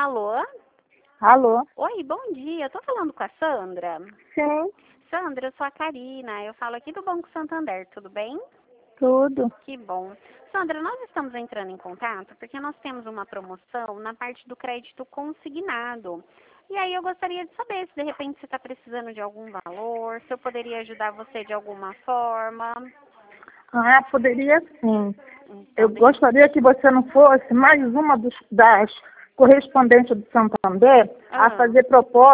Alô? Alô? Oi, bom dia. Eu tô falando com a Sandra. Sim, Sandra, eu sou a Karina. Eu falo aqui do Banco Santander, tudo bem? tudo. Que bom. Sandra, nós estamos entrando em contato porque nós temos uma promoção na parte do crédito consignado. E aí eu gostaria de saber se de repente você está precisando de algum valor, se eu poderia ajudar você de alguma forma. Ah, poderia sim. Então, Eu gostaria que você não fosse mais uma das correspondentes do Santander a fazer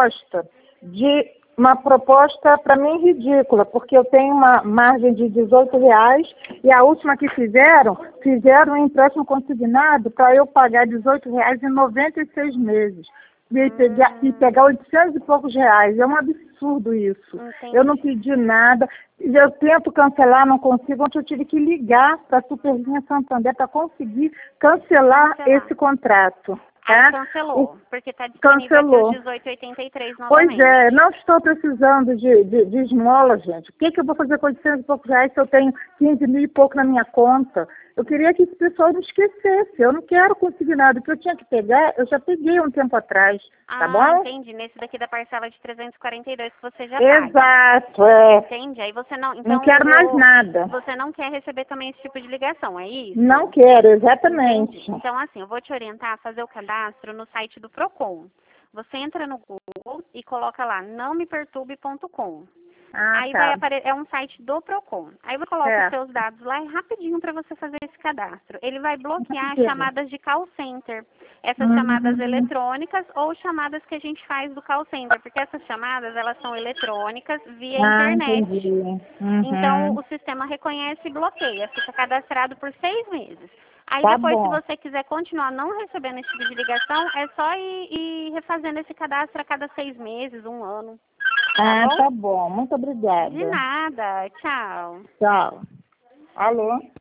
uma proposta para mim ridícula, porque eu tenho uma margem de R$ 18 e a última que fizeram um empréstimo consignado para eu pagar R$ 18 em 96 meses. E pegar 800 e poucos reais. É um absurdo isso. Entendi. Eu não pedi nada. Eu tento cancelar, não consigo. Ontem eu tive que ligar para a Superlinha Santander para conseguir cancelar esse contrato. Aí Tá? cancelou, porque está disponível aqui os 18,83 novamente. Pois é, não estou precisando de esmola, gente. O que eu vou fazer com 800 e poucos reais se eu tenho 15 mil e pouco na minha conta? Eu queria que esse pessoal não esquecesse. Eu não quero consignado. O que eu tinha que pegar, eu já peguei um tempo atrás. Tá bom? Entendi. Nesse daqui da parcela de 342 que você já paga. Exato, é. Entendi. Aí você não... Então, Não quero mais nada. Você não quer receber também esse tipo de ligação, é isso? Não quero, exatamente. Entendi. Então, assim, eu vou te orientar a fazer o cadastro no site do Procon. Você entra no Google e coloca lá nãomeperturbe.com. Aí vai aparecer, é um site do Procon. Aí você coloca os seus dados lá e rapidinho para você fazer esse cadastro. Ele vai bloquear chamadas de call center. Essas chamadas eletrônicas ou chamadas que a gente faz do call center. Porque essas chamadas, elas são eletrônicas via internet. Entendi. Então, o sistema reconhece e bloqueia. Fica cadastrado por 6 meses. Aí Tá depois, bom. se você quiser continuar não recebendo esse tipo de ligação, é só ir refazendo esse cadastro a cada 6 meses, 1 ano. Tá bom. Muito obrigada. De nada. Tchau. Tchau. Alô?